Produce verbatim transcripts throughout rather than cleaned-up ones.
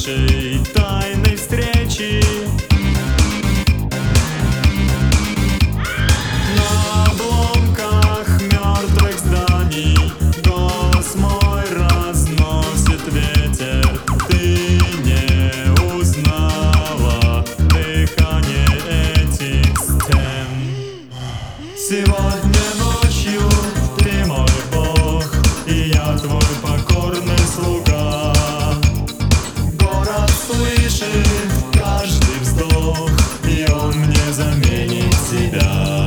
нашей тайной встречи. На обломках мертвых зданий голос мой разносит ветер. Ты не узнала дыхание этих стен. Сегодня ночью ты мой Бог, и я твой покорный слуга. Город слышит каждый вздох, и он мне заменит тебя.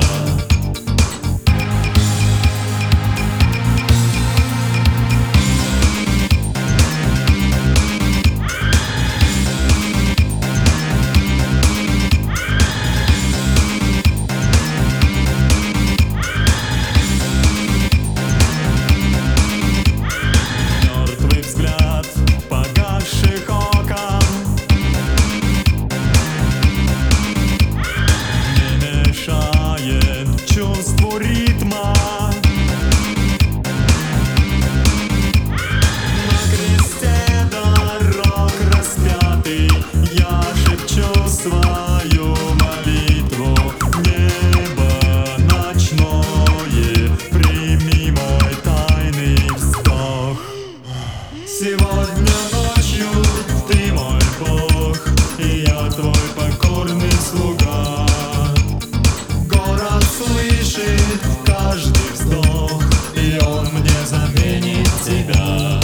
Чувству ритма на кресте дорог распятый я шепчу свою молитву. Небо ночное, прими мой тайный вздох. Сегодня ночью ты мой Бог, и я твой покорный слуга. Слышит каждый вздох, и он мне заменит тебя.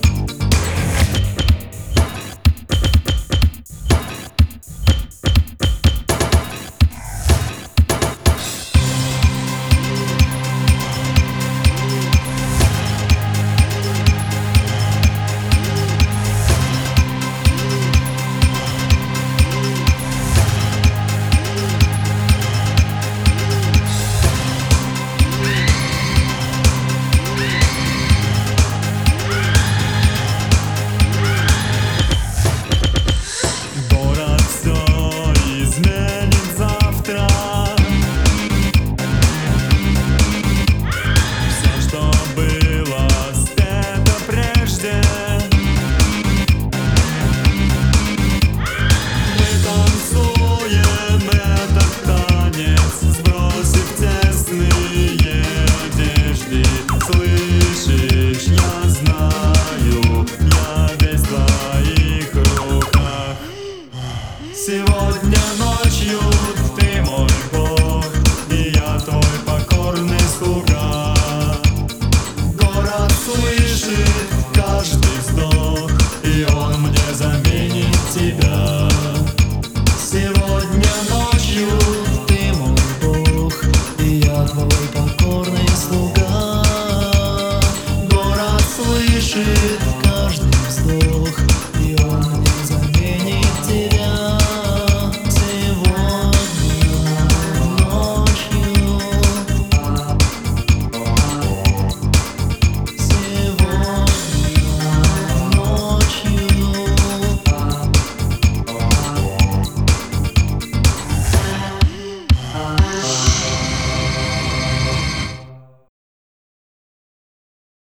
Слышишь, я знаю, я весь в твоих руках. Сегодня ночью ты мой Бог, и я твой покорный слуга. Город слышит каждый вздох, и он мне заменит тебя. Сегодня ночью ты мой Бог, и я твой покорный слуга. Слышит